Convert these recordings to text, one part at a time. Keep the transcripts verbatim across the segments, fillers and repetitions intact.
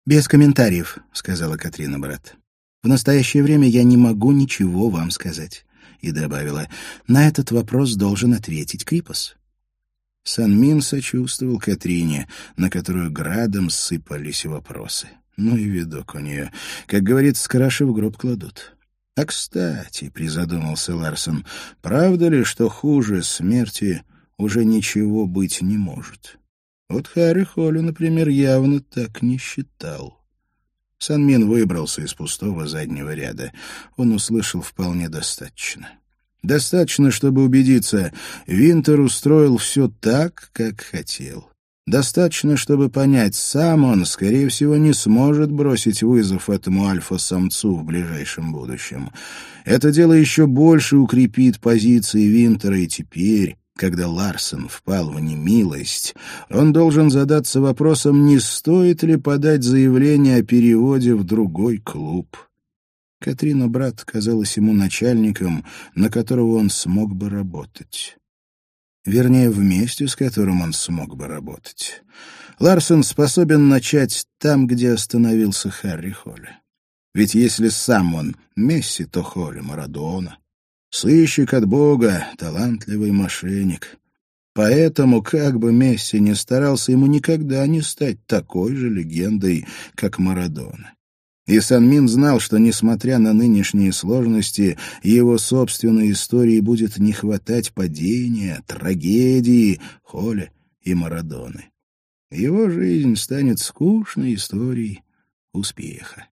«Без комментариев», — сказала Катрина брат. «В настоящее время я не могу ничего вам сказать». И добавила: «На этот вопрос должен ответить Крипос». Сан-Мин сочувствовал Катрине, на которую градом сыпались вопросы. Ну и видок у нее. Как говорится, с краши в гроб кладут. «А кстати», — призадумался Ларсон, — «правда ли, что хуже смерти уже ничего быть не может?» Вот Харри Холли, например, явно так не считал. Сан-Мин выбрался из пустого заднего ряда. Он услышал вполне достаточно. Достаточно, чтобы убедиться, Винтер устроил все так, как хотел. Достаточно, чтобы понять, сам он, скорее всего, не сможет бросить вызов этому альфа-самцу в ближайшем будущем. Это дело еще больше укрепит позиции Винтера, и теперь, когда Ларсон впал в немилость, он должен задаться вопросом, не стоит ли подать заявление о переводе в другой клуб. Катрина брат казалась ему начальником, на которого он смог бы работать. Вернее, вместе с которым он смог бы работать. Ларсон способен начать там, где остановился Харри Холли. Ведь если сам он Месси, то Холли Марадона. Сыщик от Бога, талантливый мошенник. Поэтому, как бы Месси ни старался, ему никогда не стать такой же легендой, как Марадона. И Сан-Мин знал, что, несмотря на нынешние сложности, его собственной истории будет не хватать падения, трагедии Холли и Марадоны. Его жизнь станет скучной историей успеха.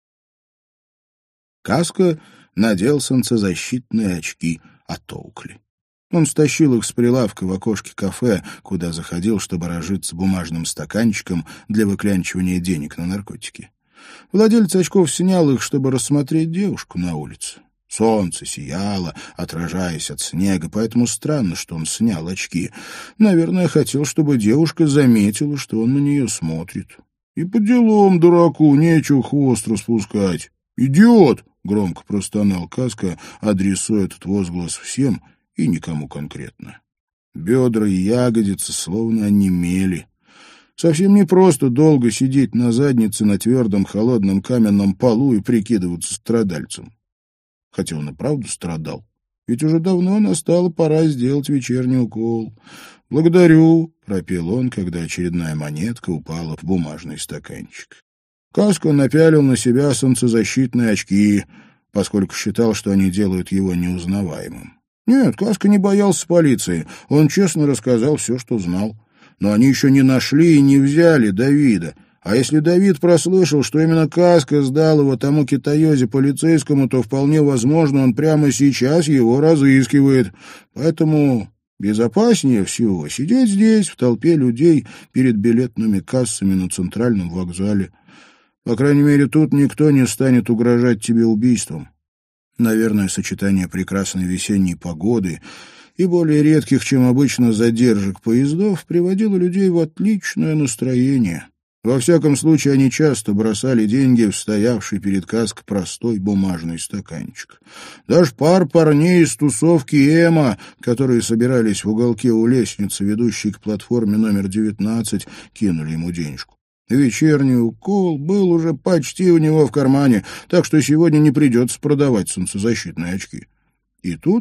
Каско надел солнцезащитные очки от Оукли. Он стащил их с прилавка в окошке кафе, куда заходил, чтобы разжиться бумажным стаканчиком для выклянчивания денег на наркотики. Владелец очков снял их, чтобы рассмотреть девушку на улице. Солнце сияло, отражаясь от снега, поэтому странно, что он снял очки. Наверное, хотел, чтобы девушка заметила, что он на нее смотрит. И по делам дураку нечего хвост распускать. «Идиот!» — громко простонал Каско, адресуя этот возглас всем и никому конкретно. Бедра и ягодицы словно онемели. Совсем непросто долго сидеть на заднице на твердом холодном каменном полу и прикидываться страдальцем. Хотя он и правда страдал. Ведь уже давно настала пора сделать вечерний укол. «Благодарю», — пропел он, когда очередная монетка упала в бумажный стаканчик. Каско напялил на себя солнцезащитные очки, поскольку считал, что они делают его неузнаваемым. Нет, Каско не боялся полиции. Он честно рассказал все, что знал. Но они еще не нашли и не взяли Давида. А если Давид прослышал, что именно Каско сдал его тому китаёзе полицейскому, то вполне возможно, он прямо сейчас его разыскивает. Поэтому безопаснее всего сидеть здесь, в толпе людей, перед билетными кассами на центральном вокзале. По крайней мере, тут никто не станет угрожать тебе убийством. Наверное, сочетание прекрасной весенней погоды и более редких, чем обычно, задержек поездов приводило людей в отличное настроение. Во всяком случае, они часто бросали деньги в стоявший перед Каско простой бумажный стаканчик. Даже пар парней из тусовки Эма, которые собирались в уголке у лестницы, ведущей к платформе номер девятнадцать, кинули ему денежку. Вечерний укол был уже почти у него в кармане, так что сегодня не придется продавать солнцезащитные очки. И тут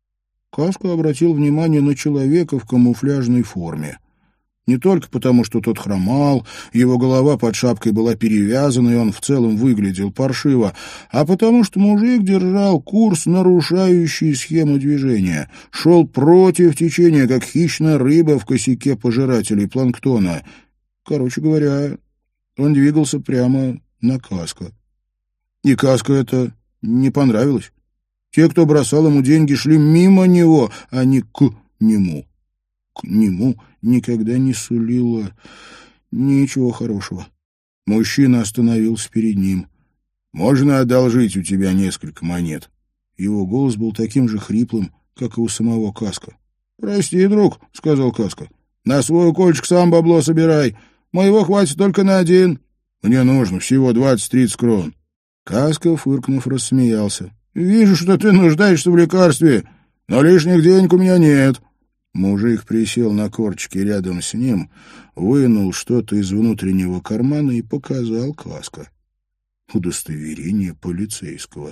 Каско обратил внимание на человека в камуфляжной форме. Не только потому, что тот хромал, его голова под шапкой была перевязана, и он в целом выглядел паршиво, а потому что мужик держал курс, нарушающий схему движения, шел против течения, как хищная рыба в косяке пожирателей планктона. Короче говоря, он двигался прямо на Каско. И Каско это не понравилось. Те, кто бросал ему деньги, шли мимо него, а не к нему. К нему никогда не сулило ничего хорошего. Мужчина остановился перед ним. «Можно одолжить у тебя несколько монет?» Его голос был таким же хриплым, как и у самого Каско. «Прости, друг», — сказал Каско. «На свой укольчик сам бабло собирай. Моего хватит только на один. Мне нужно всего двадцать-тридцать крон». Каско, фыркнув, рассмеялся. «Вижу, что ты нуждаешься в лекарстве, но лишних денег у меня нет. Мужик присел на корточки рядом с ним, вынул что-то из внутреннего кармана и показал Каска. Удостоверение полицейского.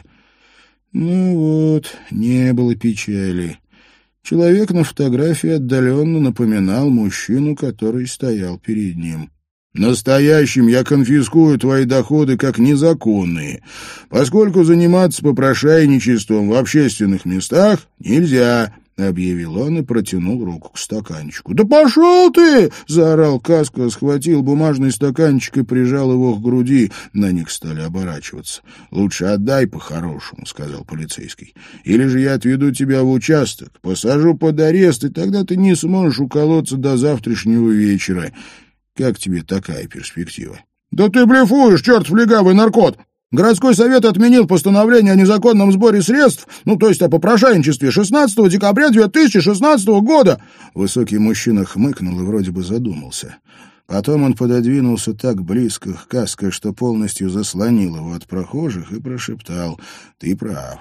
Ну вот, не было печали. Человек на фотографии отдаленно напоминал мужчину, который стоял перед ним. «Настоящим я конфискую твои доходы как незаконные, поскольку заниматься попрошайничеством в общественных местах нельзя», — объявил он и протянул руку к стаканчику. «Да пошел ты!» — заорал Каска, схватил бумажный стаканчик и прижал его к груди. На них стали оборачиваться. «Лучше отдай по-хорошему», — сказал полицейский. «Или же я отведу тебя в участок, посажу под арест, и тогда ты не сможешь уколоться до завтрашнего вечера. Как тебе такая перспектива?» «Да ты блефуешь, чертов легавый наркот! Городской совет отменил постановление о незаконном сборе средств, ну, то есть о попрошайничестве, шестнадцатого декабря две тысячи шестнадцатого года!» Высокий мужчина хмыкнул и вроде бы задумался. Потом он пододвинулся так близко к Каско, что полностью заслонил его от прохожих, и прошептал: «Ты прав.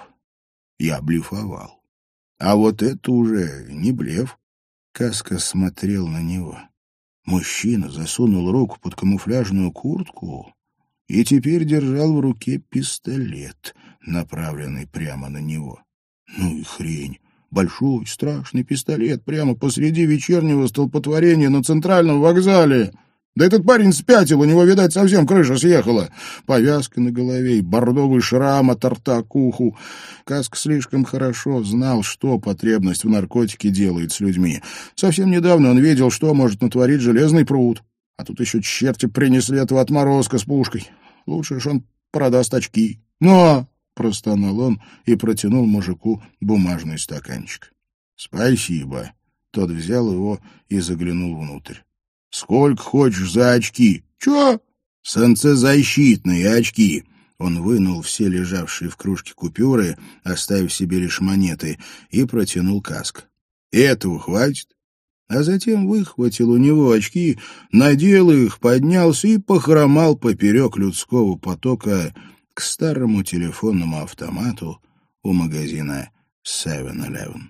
Я блефовал. А вот это уже не блеф». Каска смотрел на него. Мужчина засунул руку под камуфляжную куртку и теперь держал в руке пистолет, направленный прямо на него. Ну и хрень. Большой, страшный пистолет прямо посреди вечернего столпотворения на центральном вокзале. Да этот парень спятил, у него, видать, совсем крыша съехала. Повязка на голове и бордовый шрам от рта к уху. Каск слишком хорошо знал, что потребность в наркотике делает с людьми. Совсем недавно он видел, что может натворить железный пруд. А тут еще черти принесли этого отморозка с пушкой. Лучше ж он продаст очки. «Но!» — простонал он и протянул мужику бумажный стаканчик. «Спасибо». Тот взял его и заглянул внутрь. «Сколько хочешь за очки?» «Чё?» «Солнцезащитные очки». Он вынул все лежавшие в кружке купюры, оставив себе лишь монеты, и протянул Каск. «Этого хватит?» А затем выхватил у него очки, надел их, поднялся и похромал поперек людского потока к старому телефонному автомату у магазина севен-Элевен.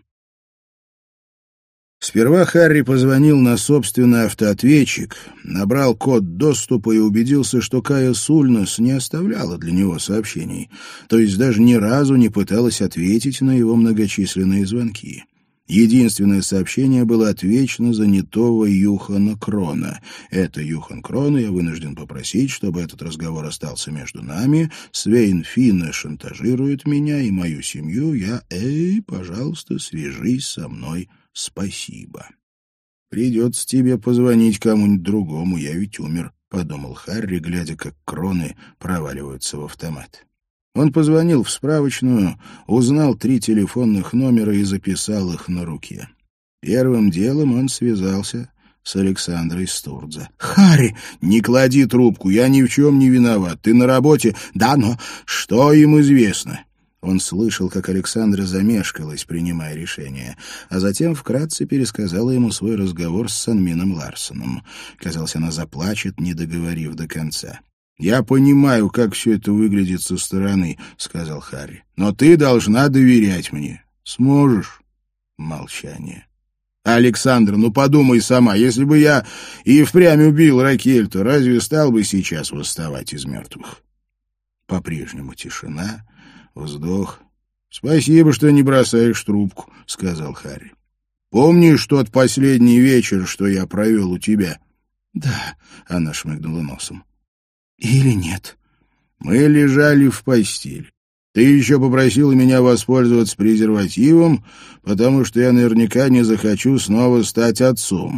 Сперва Харри позвонил на собственный автоответчик, набрал код доступа и убедился, что Кая Сульнес не оставляла для него сообщений, то есть даже ни разу не пыталась ответить на его многочисленные звонки. Единственное сообщение было от вечно занятого Юхана Крона. «Это Юхан Крон, и я вынужден попросить, чтобы этот разговор остался между нами. Свейн Финне шантажирует меня и мою семью. Я... Эй, пожалуйста, свяжись со мной. Спасибо». «Придется тебе позвонить кому-нибудь другому, я ведь умер», — подумал Харри, глядя, как кроны проваливаются в автомат. Он позвонил в справочную, узнал три телефонных номера и записал их на руке. Первым делом он связался с Александрой Стурдзе. «Харри, не клади трубку, я ни в чем не виноват. Ты на работе?» «Да, но что им известно?» Он слышал, как Александра замешкалась, принимая решение, а затем вкратце пересказала ему свой разговор с Санмином Ларсоном. Казалось, она заплачет, не договорив до конца. «Я понимаю, как все это выглядит со стороны», — сказал Харри. «Но ты должна доверять мне. Сможешь?» Молчание. «Александра, ну подумай сама, если бы я и впрямь убил Ракель, то разве стал бы сейчас восставать из мертвых?» По-прежнему тишина, вздох. «Спасибо, что не бросаешь трубку», — сказал Харри. «Помнишь тот последний вечер, что я провел у тебя?» «Да», — она шмыгнула носом. «Или нет?» «Мы лежали в постели. Ты еще попросила меня воспользоваться презервативом, потому что я наверняка не захочу снова стать отцом.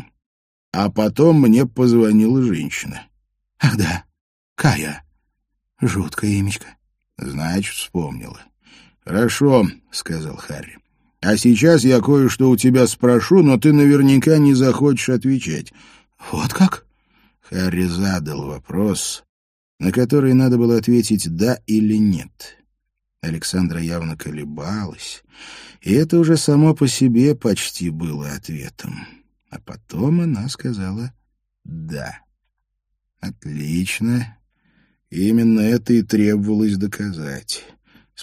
А потом мне позвонила женщина». «Ах да, Кая. Жуткое имечко». «Значит, вспомнила». «Хорошо», — сказал Харри. «А сейчас я кое-что у тебя спрошу, но ты наверняка не захочешь отвечать». «Вот как?» Харри задал вопрос, на который надо было ответить «да» или «нет». Александра явно колебалась, и это уже само по себе почти было ответом. А потом она сказала «да». «Отлично. Именно это и требовалось доказать.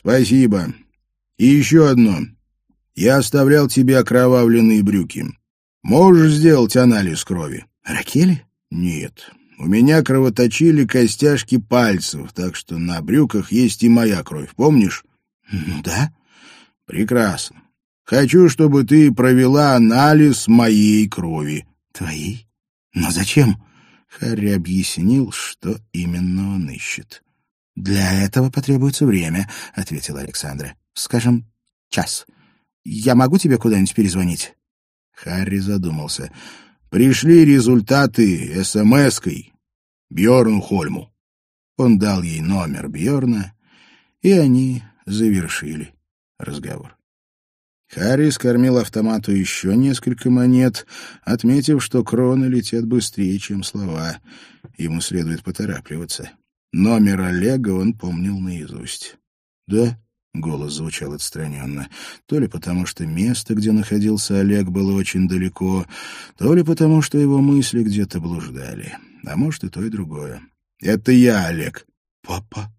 Спасибо. И еще одно. Я оставлял тебе окровавленные брюки. Можешь сделать анализ крови? Ракели? Нет. У меня кровоточили костяшки пальцев, так что на брюках есть и моя кровь, помнишь? Ну да. Прекрасно. Хочу, чтобы ты провела анализ моей крови. Твоей? Но зачем? Харри объяснил, что именно он ищет. «Для этого потребуется время», — ответила Александра. «Скажем, час. Я могу тебе куда-нибудь перезвонить?» Харри задумался. «Пришли результаты эс-эм-эской Бьорну Хольму». Он дал ей номер Бьорна, и они завершили разговор. Харри скормил автомату еще несколько монет, отметив, что кроны летят быстрее, чем слова. Ему следует поторапливаться. Номер Олега он помнил наизусть. «Да?» — голос звучал отстраненно. То ли потому, что место, где находился Олег, было очень далеко, то ли потому, что его мысли где-то блуждали. А может, и то, и другое. «Это я, Олег». «Папа,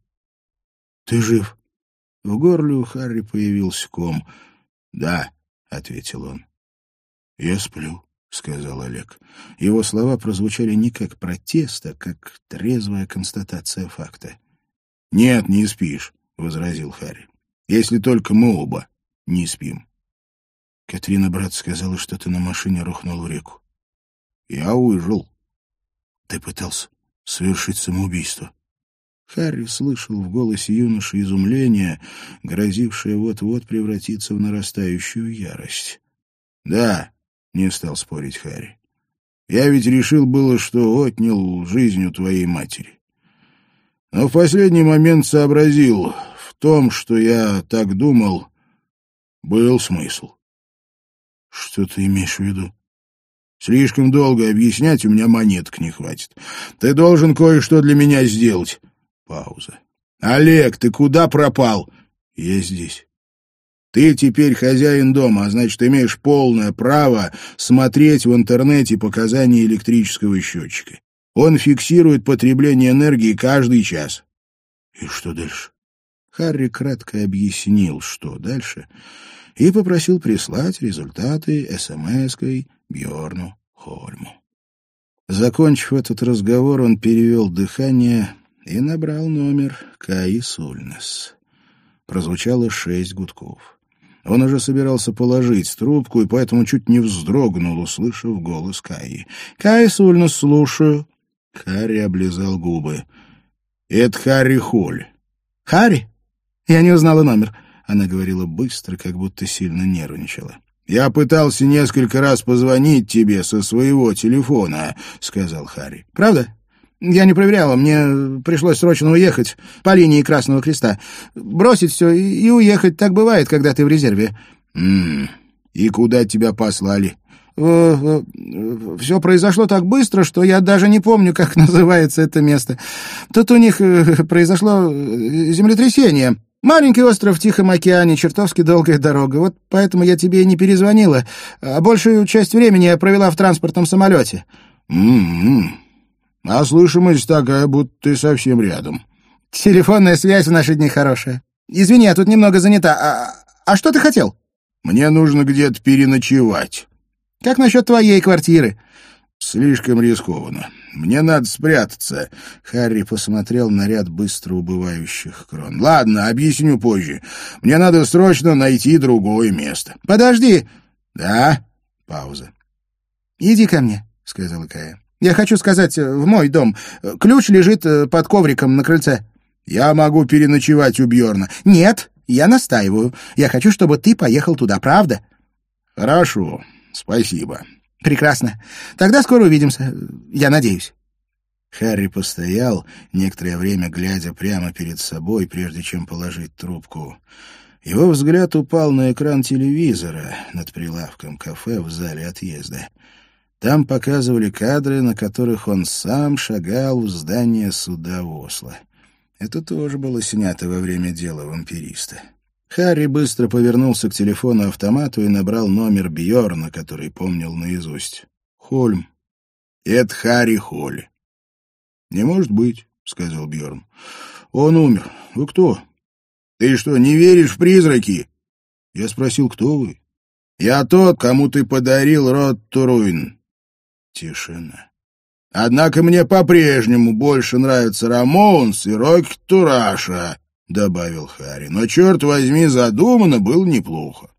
ты жив?» В горле у Харри появился ком. «Да», — ответил он. «Я сплю», — сказал Олег. Его слова прозвучали не как протест, а как трезвая констатация факта. «Нет, не спишь», — возразил Харри. «Если только мы оба не спим». Катрина, брат, сказала, что ты на машине рухнул в реку. «Я выжил». «Ты пытался совершить самоубийство?» Харри слышал в голосе юноши изумление, грозившее вот-вот превратиться в нарастающую ярость. «Да», — не стал спорить Харри. «Я ведь решил было, что отнял жизнь у твоей матери. Но в последний момент сообразил, в том, что я так думал, был смысл». «Что ты имеешь в виду?» «Слишком долго объяснять, у меня монеток не хватит. Ты должен кое-что для меня сделать». Пауза. «Олег, ты куда пропал?» «Я здесь». «Ты теперь хозяин дома, а значит, имеешь полное право смотреть в интернете показания электрического счетчика. Он фиксирует потребление энергии каждый час». «И что дальше?» Харри кратко объяснил, что дальше, и попросил прислать результаты эс-эм-эской Бьорну Хольму. Закончив этот разговор, он перевел дыхание и набрал номер Каи Сульнес. Прозвучало шесть гудков. Он уже собирался положить трубку, и поэтому чуть не вздрогнул, услышав голос Каи. «Каи Сульнес, слушаю». Харри облизал губы. «Это Харри Холь». «Харри? Я не узнала номер». Она говорила быстро, как будто сильно нервничала. «Я пытался несколько раз позвонить тебе со своего телефона», — сказал Харри. «Правда? Я не проверяла, мне пришлось срочно уехать по линии Красного Креста. Бросить все и уехать, так бывает, когда ты в резерве». «М-м, и куда тебя послали?» «Все произошло так быстро, что я даже не помню, как называется это место. Тут у них произошло землетрясение. Маленький остров в Тихом океане, чертовски долгая дорога. Вот поэтому я тебе и не перезвонила, а большую часть времени я провела в транспортном самолете». «М-м-м. А слышимость такая, будто ты совсем рядом». «Телефонная связь в наши дни хорошая. Извини, я тут немного занята. А, а что ты хотел?» «Мне нужно где-то переночевать». «Как насчет твоей квартиры?» «Слишком рискованно. Мне надо спрятаться». Харри посмотрел на ряд быстро убывающих крон. «Ладно, объясню позже. Мне надо срочно найти другое место». «Подожди». «Да?» Пауза. «Иди ко мне», — сказала Кая. «Я хочу сказать, в мой дом. Ключ лежит под ковриком на крыльце». «Я могу переночевать у Бьорна». «Нет, я настаиваю. Я хочу, чтобы ты поехал туда, правда?» «Хорошо, спасибо». «Прекрасно. Тогда скоро увидимся. Я надеюсь». Харри постоял, некоторое время глядя прямо перед собой, прежде чем положить трубку. Его взгляд упал на экран телевизора над прилавком кафе в зале отъезда. Там показывали кадры, на которых он сам шагал в здание суда в Осло. Это тоже было снято во время дела вампириста. Харри быстро повернулся к телефону-автомату и набрал номер Бьорна, который помнил наизусть. «Хольм». «Это Харри Холь». «Не может быть», — сказал Бьорн. «Он умер. Вы кто?» «Ты что, не веришь в призраки?» Я спросил, кто вы. Я тот, кому ты подарил Род Туруин». Тишина. «Однако мне по-прежнему больше нравятся Рамоунс и Рокки Тураша», — добавил Харри. «Но, черт возьми, задумано было неплохо».